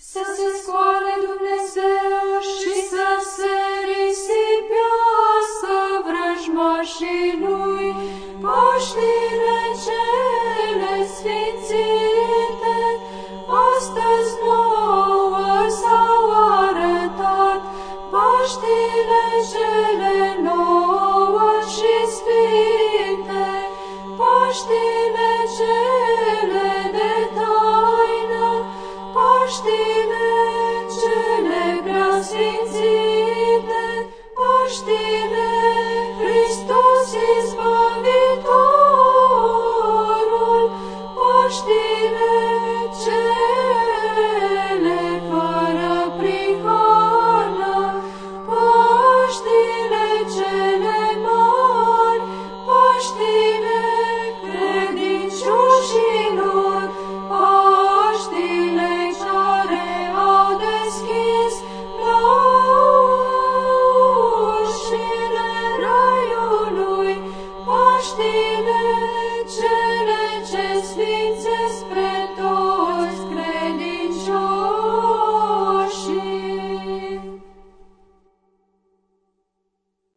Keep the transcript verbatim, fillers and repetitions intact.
să se scoale Dumnezeu și să se risipească vrăjmașii lui, Paștile cele sfințite, astăzi nouă s-au arătat, Paștile cele nouă și sfinte, Paștile cele de taină, Paștile cele preasfințite, Paștile